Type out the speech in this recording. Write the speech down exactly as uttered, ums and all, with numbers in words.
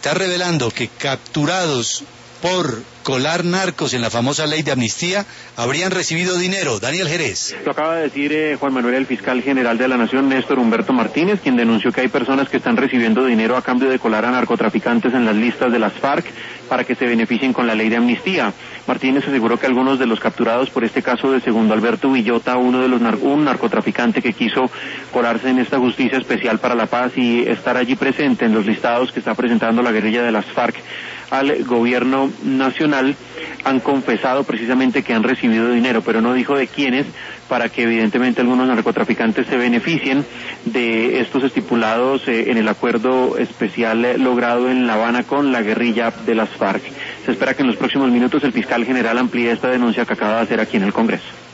está revelando que capturados por colar narcos en la famosa ley de amnistía, habrían recibido dinero. Daniel Jerez. Lo acaba de decir eh, Juan Manuel, el fiscal general de la Nación, Néstor Humberto Martínez, quien denunció que hay personas que están recibiendo dinero a cambio de colar a narcotraficantes en las listas de las FARC para que se beneficien con la ley de amnistía. Martínez aseguró que algunos de los capturados por este caso de Segundo Alberto Villota, uno de los nar- un narcotraficante que quiso colarse en esta justicia especial para la paz y estar allí presente en los listados que está presentando la guerrilla de las FARC al gobierno nacional, han confesado precisamente que han recibido dinero, pero no dijo de quiénes, para que evidentemente algunos narcotraficantes se beneficien de estos estipulados eh, en el acuerdo especial eh, logrado en La Habana con la guerrilla de las FARC. Se espera que en los próximos minutos el fiscal general amplíe esta denuncia que acaba de hacer aquí en el Congreso.